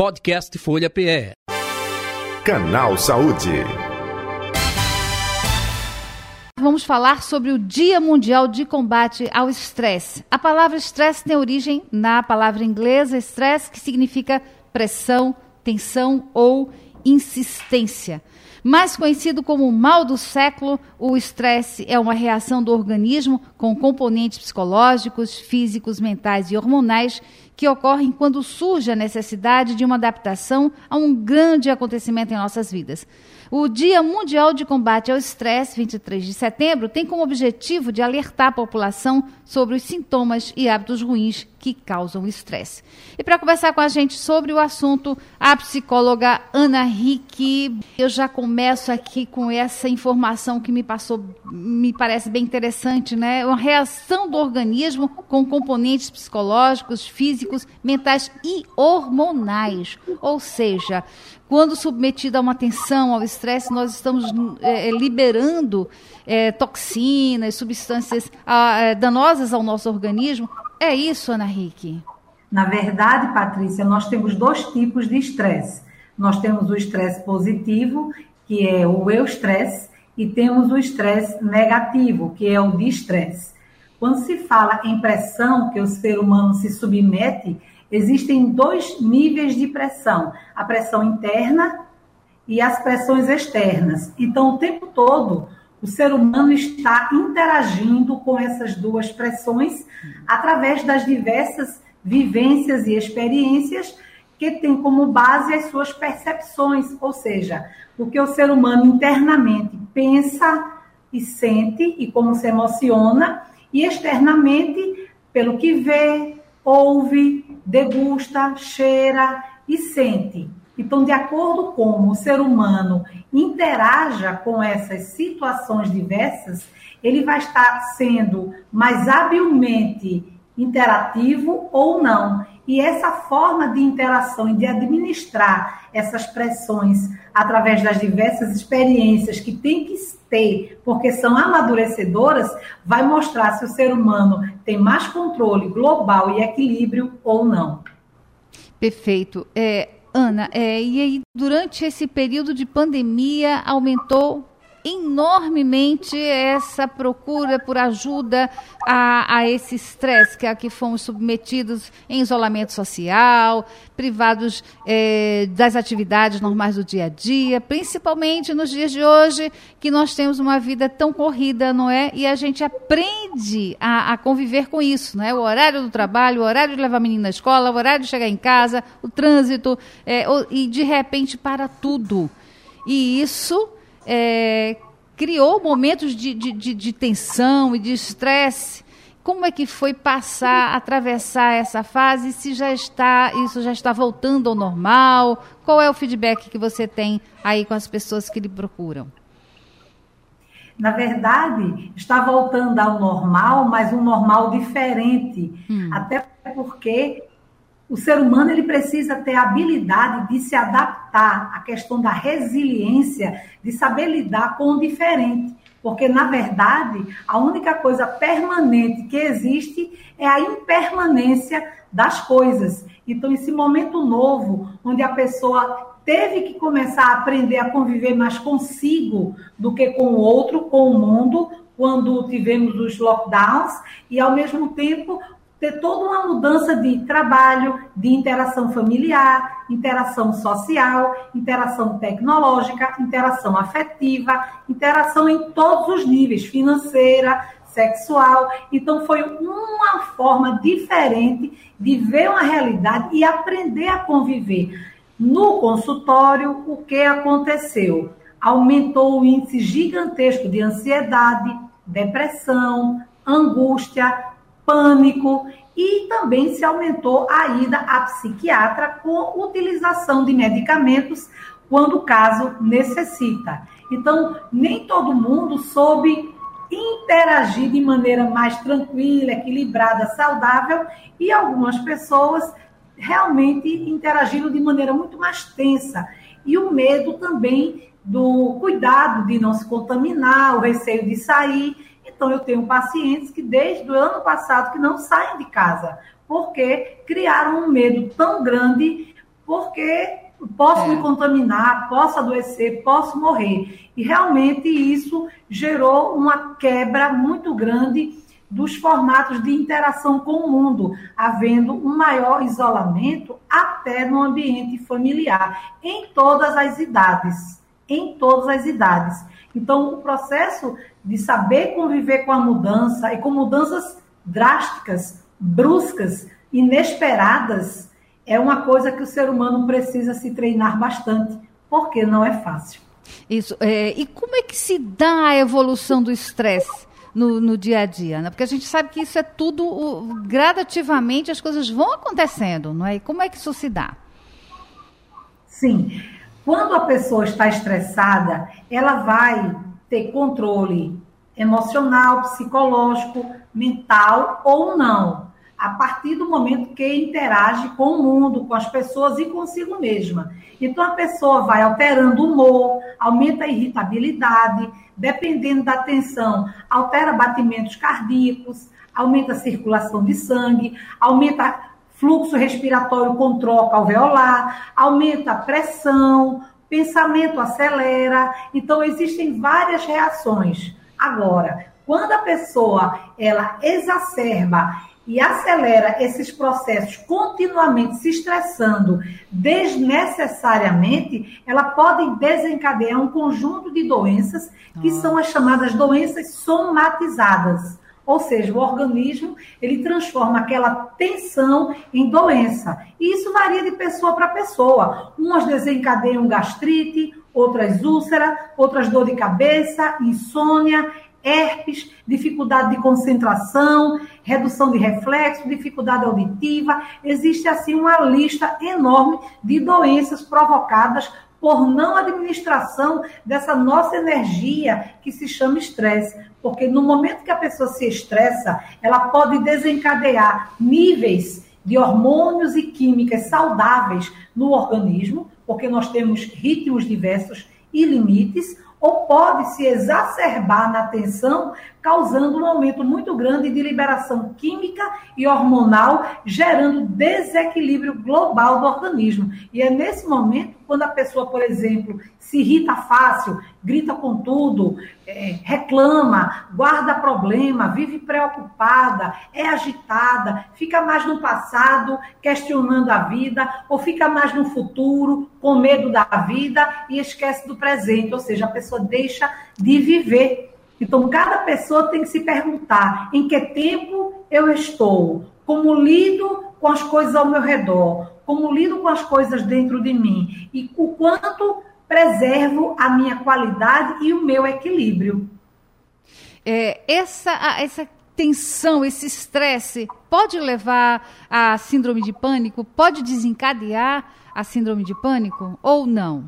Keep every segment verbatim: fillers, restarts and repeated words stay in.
Podcast Folha P E. Canal Saúde. Vamos falar sobre o Dia Mundial de Combate ao Estresse. A palavra estresse tem origem na palavra inglesa stress, que significa pressão, tensão ou insistência. Mais conhecido como o mal do século, o estresse é uma reação do organismo com componentes psicológicos, físicos, mentais e hormonais que ocorrem quando surge a necessidade de uma adaptação a um grande acontecimento em nossas vidas. O Dia Mundial de Combate ao Estresse, vinte e três de setembro, tem como objetivo de alertar a população sobre os sintomas e hábitos ruins que causam estresse. E para conversar com a gente sobre o assunto, a psicóloga Ana Hickey. Eu já começo aqui com essa informação que me passou, me parece bem interessante, né? Uma reação do organismo com componentes psicológicos, físicos, mentais e hormonais. Ou seja, quando submetida a uma tensão, ao estresse, nós estamos é, liberando é, toxinas, substâncias é, danosas ao nosso organismo. É isso, Ana Hickey? Na verdade, Patrícia, nós temos dois tipos de estresse. Nós temos o estresse positivo, que é o eustresse, e temos o estresse negativo, que é o distresse. Quando se fala em pressão, que o ser humano se submete, existem dois níveis de pressão, a pressão interna e as pressões externas. Então, o tempo todo, o ser humano está interagindo com essas duas pressões através das diversas vivências e experiências que tem como base as suas percepções, ou seja, o que o ser humano internamente pensa e sente e como se emociona, e externamente pelo que vê, ouve, degusta, cheira e sente. Então, de acordo com como o ser humano interaja com essas situações diversas, ele vai estar sendo mais habilmente interativo ou não. E essa forma de interação e de administrar essas pressões através das diversas experiências que tem que ter, porque são amadurecedoras, vai mostrar se o ser humano tem mais controle global e equilíbrio ou não. Perfeito. É, Ana, é, e aí durante esse período de pandemia aumentou enormemente essa procura por ajuda a, a esse estresse, que é a que fomos submetidos em isolamento social, privados é, das atividades normais do dia a dia, principalmente nos dias de hoje, que nós temos uma vida tão corrida, não é? E a gente aprende a, a conviver com isso, não é? O horário do trabalho, o horário de levar a menina na escola, o horário de chegar em casa, o trânsito, é, o, e de repente para tudo. E isso É, criou momentos de, de, de, de tensão e de estresse. Como é que foi passar, atravessar essa fase? Se já está, isso já está voltando ao normal? Qual é o feedback que você tem aí com as pessoas que lhe procuram? Na verdade, está voltando ao normal, mas um normal diferente. Hum. Até porque o ser humano ele precisa ter a habilidade de se adaptar à questão da resiliência, de saber lidar com o diferente. Porque, na verdade, a única coisa permanente que existe é a impermanência das coisas. Então, esse momento novo, onde a pessoa teve que começar a aprender a conviver mais consigo do que com o outro, com o mundo, quando tivemos os lockdowns, e, ao mesmo tempo, ter toda uma mudança de trabalho, de interação familiar, interação social, interação tecnológica, interação afetiva, interação em todos os níveis, financeira, sexual. Então, foi uma forma diferente de ver uma realidade e aprender a conviver. No consultório, o que aconteceu? Aumentou o índice gigantesco de ansiedade, depressão, angústia, pânico, e também se aumentou a ida à psiquiatra com utilização de medicamentos quando o caso necessita. Então, nem todo mundo soube interagir de maneira mais tranquila, equilibrada, saudável, e algumas pessoas realmente interagiram de maneira muito mais tensa. E o medo também do cuidado de não se contaminar, o receio de sair. Então, eu tenho pacientes que desde o ano passado que não saem de casa, porque criaram um medo tão grande porque posso é. me contaminar, posso adoecer, posso morrer. E realmente isso gerou uma quebra muito grande dos formatos de interação com o mundo, havendo um maior isolamento até no ambiente familiar, em todas as idades, em todas as idades. Então, o processo de saber conviver com a mudança, e com mudanças drásticas, bruscas, inesperadas, é uma coisa que o ser humano precisa se treinar bastante, porque não é fácil. Isso. É, e como é que se dá a evolução do estresse no, no dia a dia? Né? Porque a gente sabe que isso é tudo, o, gradativamente as coisas vão acontecendo, não é? E como é que isso se dá? Sim. Quando a pessoa está estressada, ela vai ter controle emocional, psicológico, mental ou não, a partir do momento que interage com o mundo, com as pessoas e consigo mesma. Então, a pessoa vai alterando o humor, aumenta a irritabilidade, dependendo da tensão, altera batimentos cardíacos, aumenta a circulação de sangue, aumenta fluxo respiratório com troca alveolar, aumenta a pressão, pensamento acelera. Então, existem várias reações. Agora, quando a pessoa ela exacerba e acelera esses processos continuamente se estressando desnecessariamente, ela pode desencadear um conjunto de doenças que ah. são as chamadas doenças somatizadas. Ou seja, o organismo ele transforma aquela tensão em doença. E isso varia de pessoa para pessoa. Umas desencadeiam gastrite, outras úlcera, outras dor de cabeça, insônia, herpes, dificuldade de concentração, redução de reflexo, dificuldade auditiva. Existe, assim, uma lista enorme de doenças provocadas por não administração dessa nossa energia que se chama estresse. Porque no momento que a pessoa se estressa, ela pode desencadear níveis de hormônios e químicas saudáveis no organismo, porque nós temos ritmos diversos e limites, ou pode se exacerbar na tensão, causando um aumento muito grande de liberação química e hormonal, gerando desequilíbrio global do organismo. E é nesse momento, quando a pessoa, por exemplo, se irrita fácil, grita com tudo, é, reclama, guarda problema, vive preocupada, é agitada, fica mais no passado, questionando a vida, ou fica mais no futuro, com medo da vida e esquece do presente, ou seja, a pessoa deixa de viver. Então, cada pessoa tem que se perguntar em que tempo eu estou, como lido com as coisas ao meu redor, como lido com as coisas dentro de mim e o quanto preservo a minha qualidade e o meu equilíbrio. É, essa, essa tensão, esse estresse pode levar à síndrome de pânico? Pode desencadear a síndrome de pânico ou não?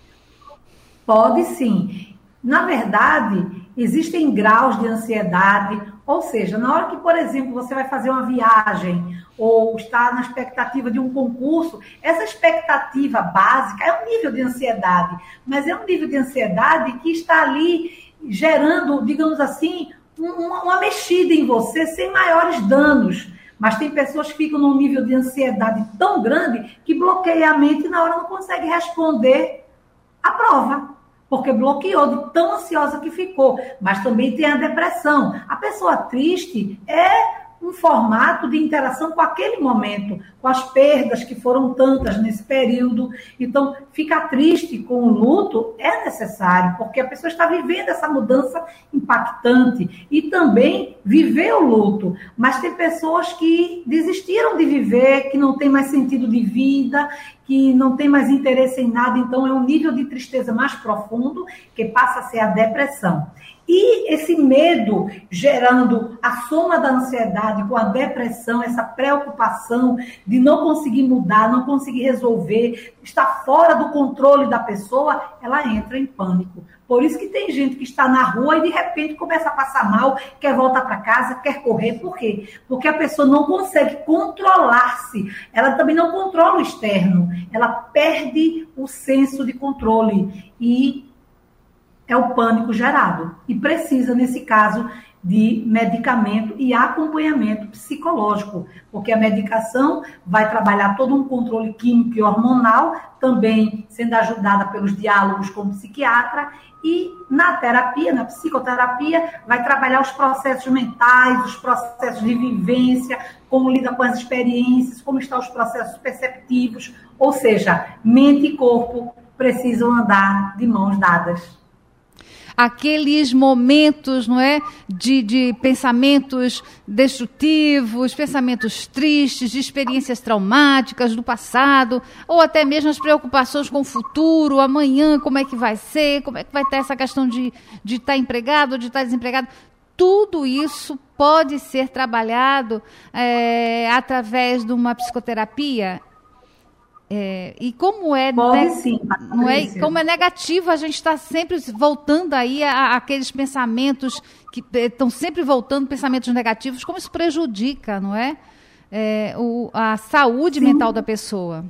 Pode sim. Na verdade, existem graus de ansiedade, ou seja, na hora que, por exemplo, você vai fazer uma viagem ou está na expectativa de um concurso, essa expectativa básica é um nível de ansiedade, mas é um nível de ansiedade que está ali gerando, digamos assim, uma, uma mexida em você sem maiores danos. Mas tem pessoas que ficam num nível de ansiedade tão grande que bloqueia a mente e na hora não consegue responder a prova, porque bloqueou de tão ansiosa que ficou. Mas também tem a depressão. A pessoa triste é um formato de interação com aquele momento, com as perdas que foram tantas nesse período. Então, ficar triste com o luto é necessário, porque a pessoa está vivendo essa mudança impactante e também viver o luto. Mas tem pessoas que desistiram de viver, que não tem mais sentido de vida, que não tem mais interesse em nada, então é um nível de tristeza mais profundo, que passa a ser a depressão. E esse medo gerando a soma da ansiedade com a depressão, essa preocupação de não conseguir mudar, não conseguir resolver, estar fora do controle da pessoa, ela entra em pânico. Por isso que tem gente que está na rua e de repente começa a passar mal, quer voltar para casa, quer correr. Por quê? Porque a pessoa não consegue controlar-se. Ela também não controla o externo. Ela perde o senso de controle e é o pânico gerado. E precisa, nesse caso, de medicamento e acompanhamento psicológico, porque a medicação vai trabalhar todo um controle químico e hormonal, também sendo ajudada pelos diálogos com o psiquiatra, e na terapia, na psicoterapia, vai trabalhar os processos mentais, os processos de vivência, como lida com as experiências, como estão os processos perceptivos, ou seja, mente e corpo precisam andar de mãos dadas. Aqueles momentos, não é, de, de pensamentos destrutivos, pensamentos tristes, de experiências traumáticas do passado, ou até mesmo as preocupações com o futuro, amanhã, como é que vai ser, como é que vai estar essa questão de de estar empregado ou de estar desempregado. Tudo isso pode ser trabalhado é, através de uma psicoterapia. É, e como é, Pode, ne- sim, não é, Patrícia. como é negativo, a gente está sempre voltando aí a, a aqueles pensamentos que estão sempre voltando, pensamentos negativos, como isso prejudica, não é? É, o, a saúde Sim. mental da pessoa.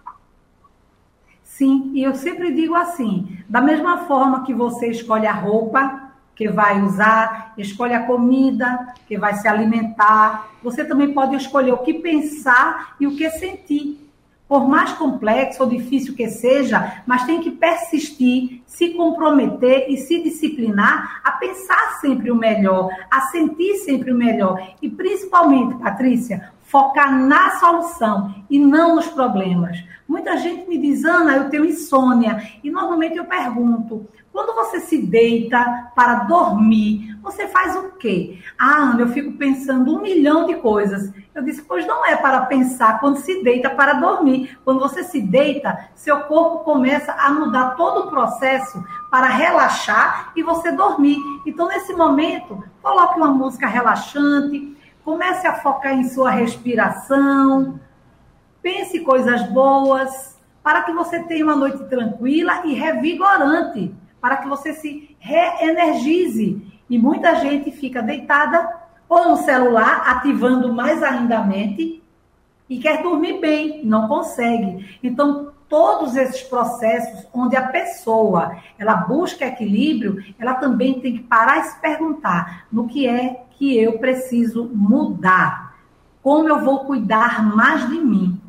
Sim, e eu sempre digo assim, da mesma forma que você escolhe a roupa que vai usar, escolhe a comida que vai se alimentar, você também pode escolher o que pensar e o que sentir. Por mais complexo ou difícil que seja, mas tem que persistir, se comprometer e se disciplinar a pensar sempre o melhor, a sentir sempre o melhor. E principalmente, Patrícia, focar na solução e não nos problemas. Muita gente me diz, Ana, eu tenho insônia. E normalmente eu pergunto, quando você se deita para dormir, você faz o quê? Ah, Ana, eu fico pensando um milhão de coisas. Eu disse, pois não é para pensar quando se deita para dormir. Quando você se deita, seu corpo começa a mudar todo o processo para relaxar e você dormir. Então, nesse momento, coloque uma música relaxante, comece a focar em sua respiração, pense coisas boas, para que você tenha uma noite tranquila e revigorante, para que você se reenergize. E muita gente fica deitada ou no celular, ativando mais ainda a mente, e quer dormir bem, não consegue. Então, todos esses processos onde a pessoa ela busca equilíbrio, ela também tem que parar e se perguntar no que é que eu preciso mudar, como eu vou cuidar mais de mim.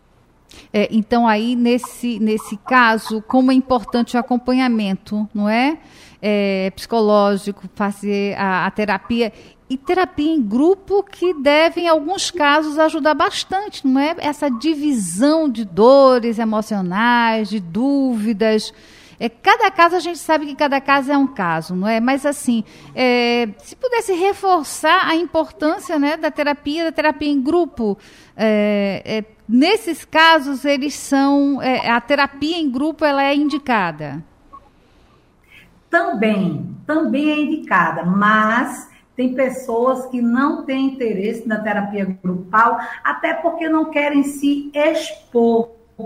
É, então, aí, nesse, nesse caso, como é importante o acompanhamento, não é? É psicológico, fazer a, a terapia. E terapia em grupo que deve, em alguns casos, ajudar bastante, não é? Essa divisão de dores emocionais, de dúvidas. É, cada caso, a gente sabe que cada caso é um caso, não é? Mas, assim, é, se pudesse reforçar a importância, né, da terapia, da terapia em grupo, é, é, nesses casos, eles são, é, a terapia em grupo, ela é indicada. Também, também é indicada, mas tem pessoas que não têm interesse na terapia grupal, até porque não querem se expor.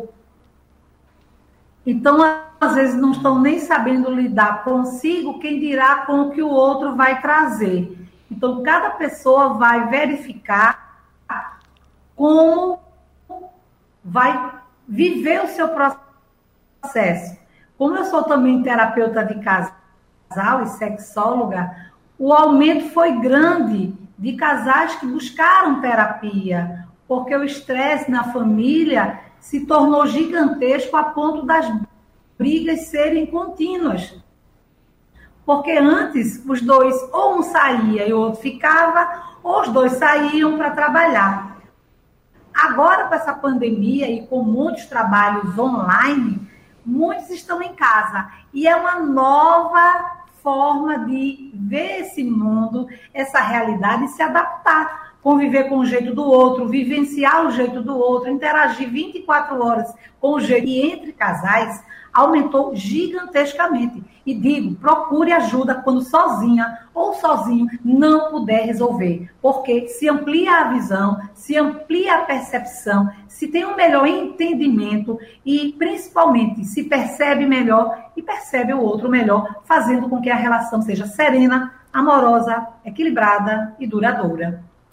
Então, às vezes, não estão nem sabendo lidar consigo, quem dirá com o que o outro vai trazer. Então, cada pessoa vai verificar como vai viver o seu processo. Como eu sou também terapeuta de casal e sexóloga, o aumento foi grande de casais que buscaram terapia, porque o estresse na família se tornou gigantesco a ponto das brigas serem contínuas. Porque antes os dois, ou um saía e o outro ficava, ou os dois saíam para trabalhar. Agora, com essa pandemia e com muitos trabalhos online, muitos estão em casa. E é uma nova forma de ver esse mundo, essa realidade e se adaptar. Conviver com o jeito do outro, vivenciar o jeito do outro, interagir vinte e quatro horas com o jeito. E entre casais, aumentou gigantescamente. E digo, procure ajuda quando sozinha ou sozinho não puder resolver. Porque se amplia a visão, se amplia a percepção, se tem um melhor entendimento e, principalmente, se percebe melhor e percebe o outro melhor, fazendo com que a relação seja serena, amorosa, equilibrada e duradoura.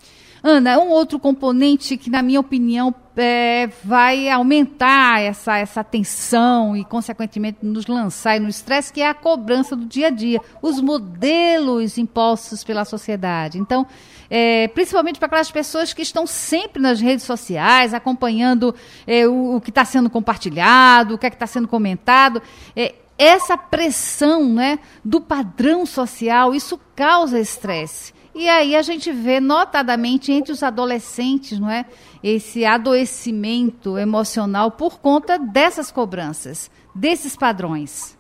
Ana, um outro componente que, na minha opinião, é, vai aumentar essa, essa tensão e, consequentemente, nos lançar no estresse, que é a cobrança do dia a dia, os modelos impostos pela sociedade. Então, é, principalmente para aquelas pessoas que estão sempre nas redes sociais, acompanhando é, o, o que está sendo compartilhado, o que é que está sendo comentado, é, essa pressão, né, do padrão social, isso causa estresse. E aí a gente vê notadamente entre os adolescentes, não é, esse adoecimento emocional por conta dessas cobranças, desses padrões.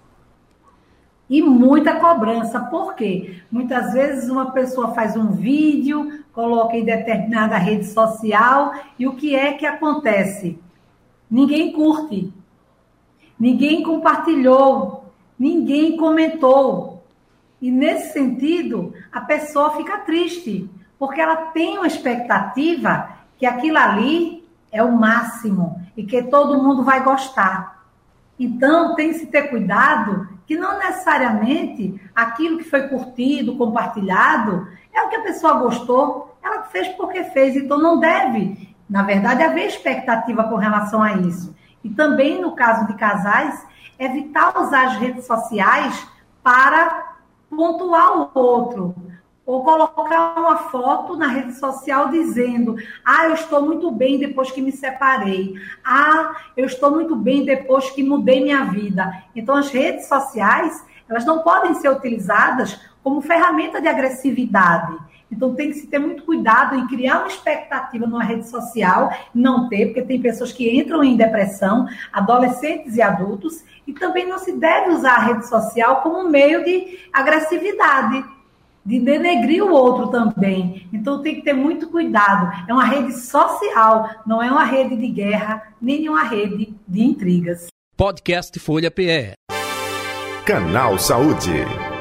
E muita cobrança, por quê? Muitas vezes uma pessoa faz um vídeo, coloca em determinada rede social, e o que é que acontece? Ninguém curte, ninguém compartilhou, ninguém comentou. E nesse sentido, a pessoa fica triste, porque ela tem uma expectativa que aquilo ali é o máximo e que todo mundo vai gostar. Então, tem que se ter cuidado que não necessariamente aquilo que foi curtido, compartilhado, é o que a pessoa gostou, ela fez porque fez. Então, não deve, na verdade, haver expectativa com relação a isso. E também, no caso de casais, evitar usar as redes sociais para pontuar o outro, ou colocar uma foto na rede social dizendo: ah, eu estou muito bem depois que me separei, ah, eu estou muito bem depois que mudei minha vida. Então, as redes sociais, elas não podem ser utilizadas como ferramenta de agressividade. Então, tem que se ter muito cuidado em criar uma expectativa numa rede social, não ter, porque tem pessoas que entram em depressão, adolescentes e adultos, e também não se deve usar a rede social como um meio de agressividade, de denegrir o outro também. Então, tem que ter muito cuidado. É uma rede social, não é uma rede de guerra, nem uma rede de intrigas. Podcast Folha P E. Canal Saúde.